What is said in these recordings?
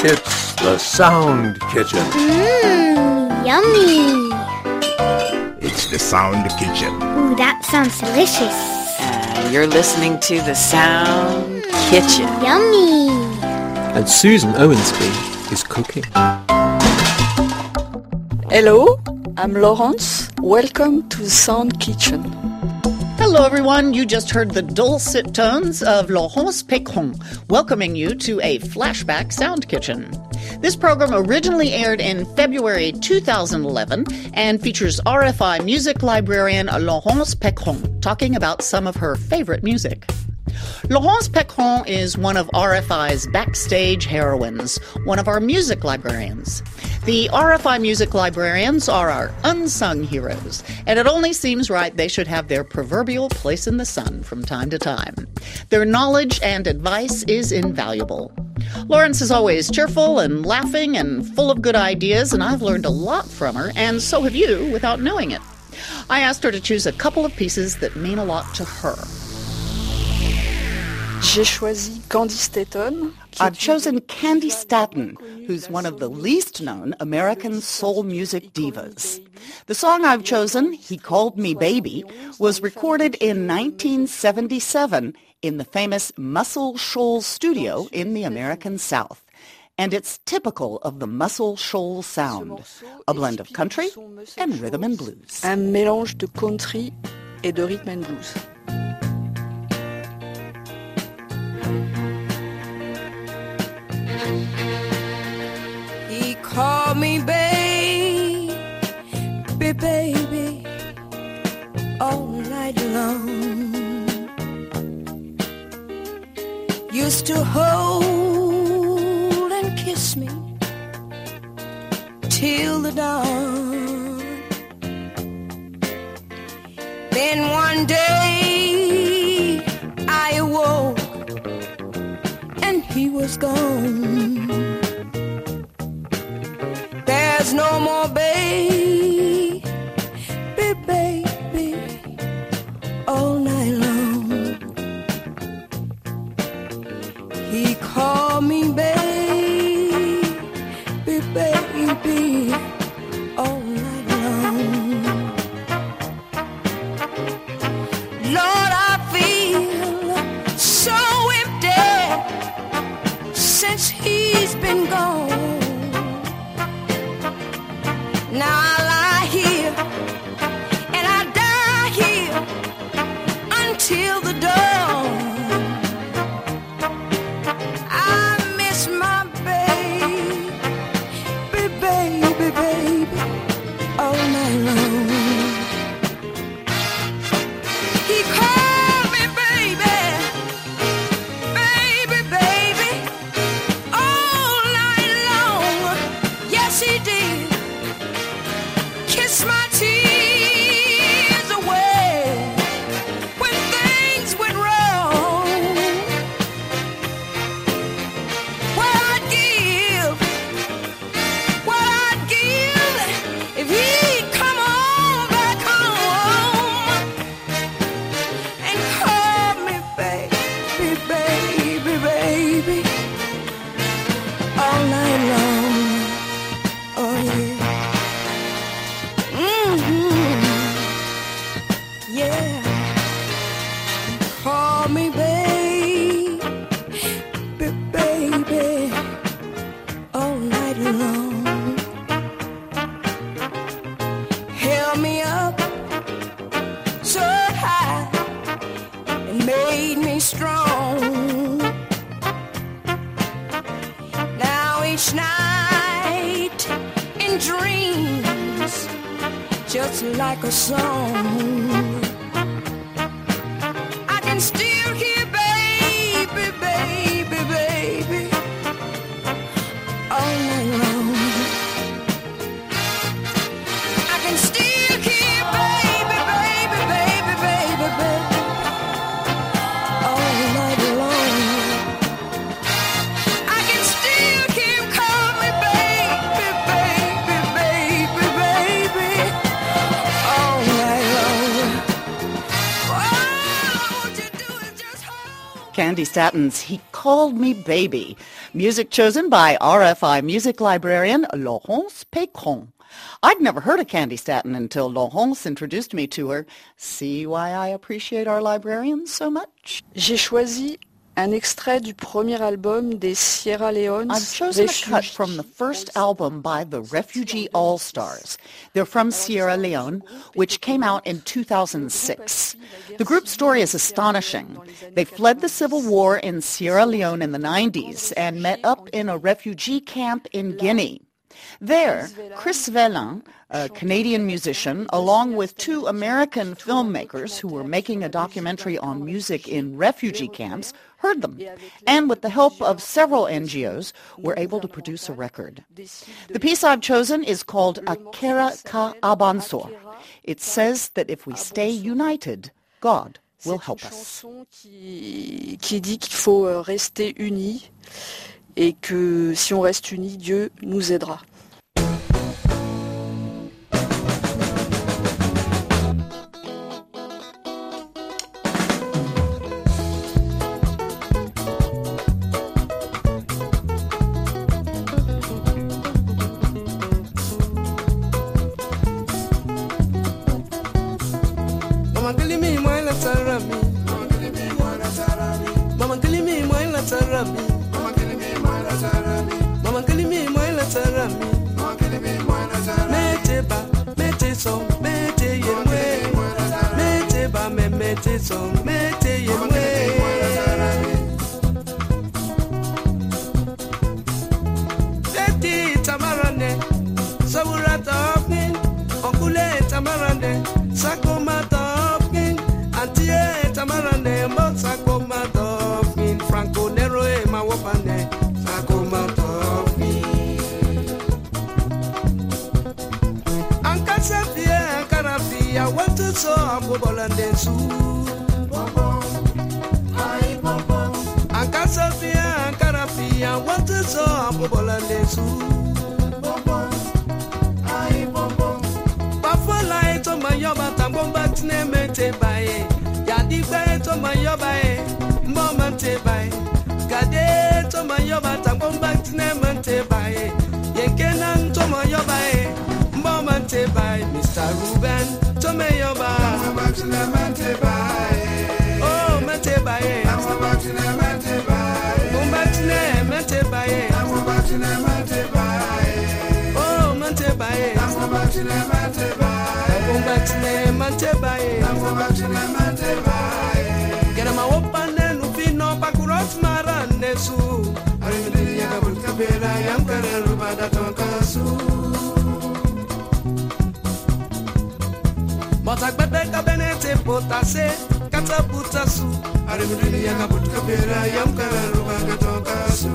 It's the Sound Kitchen. Yummy. It's the Sound Kitchen. Ooh, that sounds delicious. You're listening to the Sound Kitchen. Yummy. And Susan Owensby is cooking. Hello, I'm Laurence. Welcome to the Sound Kitchen. Hello, everyone. You just heard the dulcet tones of Laurence Pécron, welcoming you to a flashback Sound Kitchen. This program originally aired in February 2011 and features RFI music librarian Laurence Pécron talking about some of her favorite music. Laurence Pécron is one of RFI's backstage heroines, one of our music librarians. The RFI music librarians are our unsung heroes, and it only seems right they should have their proverbial place in the sun from time to time. Their knowledge and advice is invaluable. Laurence is always cheerful and laughing and full of good ideas, and I've learned a lot from her, and so have you without knowing it. I asked her to choose a couple of pieces that mean a lot to her. J'ai choisi Candy Staton. I've chosen Candy Staton, who's one of the least-known American soul music divas. The song I've chosen, He Called Me Baby, was recorded in 1977 in the famous Muscle Shoals studio in the American South. And it's typical of the Muscle Shoals sound, a blend of country and rhythm and blues. Un mélange de country et de rhythm and blues. He called me baby, baby, all night long. Used to hold and kiss me till the dawn. Then one day I awoke and he was gone. There's no more baby, baby, all night long. He called me baby, baby, all night long. Lord, I feel so empty since he's been gone. Now I lie here and I die here until the dawn. I miss my baby, baby, all night long. He called me baby, baby, all night long. Yes, he did. Kiss my tears away when things went wrong. What I'd give if he'd come on back home and call me baby, all night long. Oh yeah. Yeah, call me baby, all night long. Held me up so high and made me strong. Now each night in dreams, just like a song, I can still hear baby, all night long. I can still hear baby, all night long. I can still hear him call me baby, all night long. Oh, won't you do it? Candy Statton's He Called Me Baby. Music chosen by RFI music librarian Laurence Pécron. I'd never heard of Candy Statton until Laurence introduced me to her. See why I appreciate our librarians so much? J'ai choisi un extrait du premier album des Sierra Leone's I've chosen a cut from the first album by the Refugee All-Stars. They're from Sierra Leone, which came out in 2006. The group's story is astonishing. They fled the civil war in Sierra Leone in the 90s and met up in a refugee camp in Guinea. There, Chris Vellin, a Canadian musician, along with two American filmmakers who were making a documentary on music in refugee camps, heard them, and with the help of several NGOs, were able to produce a record. The piece I've chosen is called Akera Ka Abansor. It says that if we stay united, God will help us. Qui dit qu'il faut rester unis et que si on reste unis, Dieu nous aidera. Mr. Ruben, to me your bar. I'm about to mente by. Oh, mente by. I'm about to mente by. Mente by. I'm about to mente by. Oh, mente by. I'm about to mente by. I'm about to mente by. I'm about to mente by. Get my open and Ufino Pakurot Maranesu. I really have a cabela, I am Kararuba that on Kasu. Motakbebe kabenete potase kata putasu arimudini yanga putkabera yamkara rubaga tokasu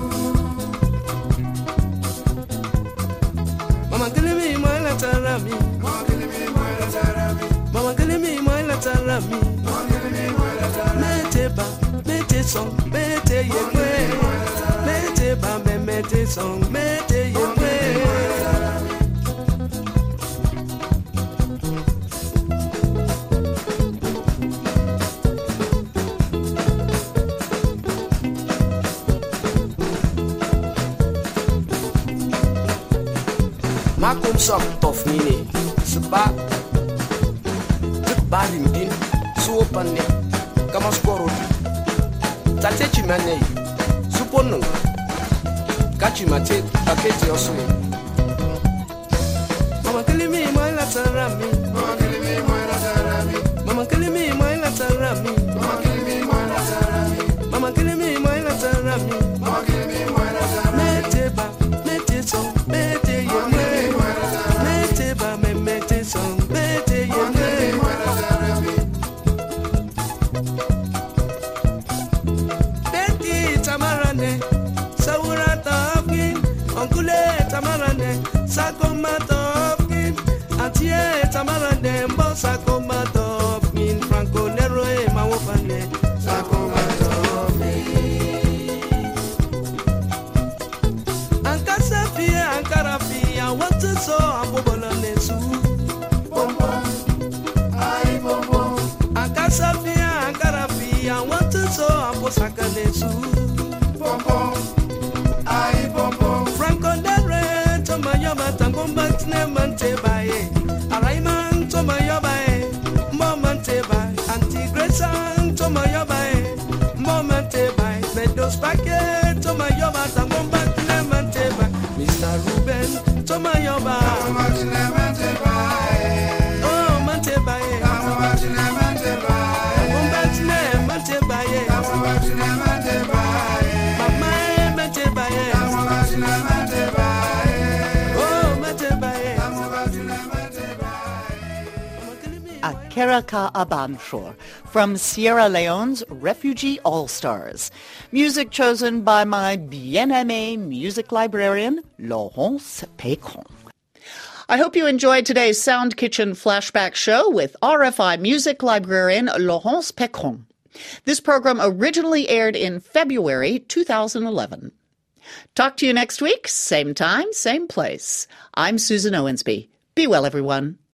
Mama kilimi moila tarami Mama kilimi moila tarami Mama kilimi moila tarami Mama kilimi moila tarami Meteba mete song mete yemwe Meteba mete song mete yemwe Makom sok tof mine seba tuk bari mdin suopane kama skoro tate chimane supono kachi mate pakete oswe Mama kilimi moila tarami Mama kilimi moila tarami Mama kilimi moila tarami Mama kilimi moila tarami Mama kilimi moila tarami Mama kilimi moila tarami Meteba mete so mete yeme Yesu. Franco del Rey, toma yoba, tango matne mante baye. Araiman, toma yoba, momante baye. Anti-Grace, toma yoba, momante baye. Meadows packet, toma yoba, tango matne mante baye. Mr. Ruben, toma yoba, oh, mante baye. Akeraka Abanshore from Sierra Leone's Refugee All-Stars. Music chosen by my bien-aimé music librarian, Laurence Pécron. I hope you enjoyed today's Sound Kitchen Flashback show with RFI music librarian Laurence Pécron. This program originally aired in February 2011. Talk to you next week, same time, same place. I'm Susan Owensby. Be well, everyone.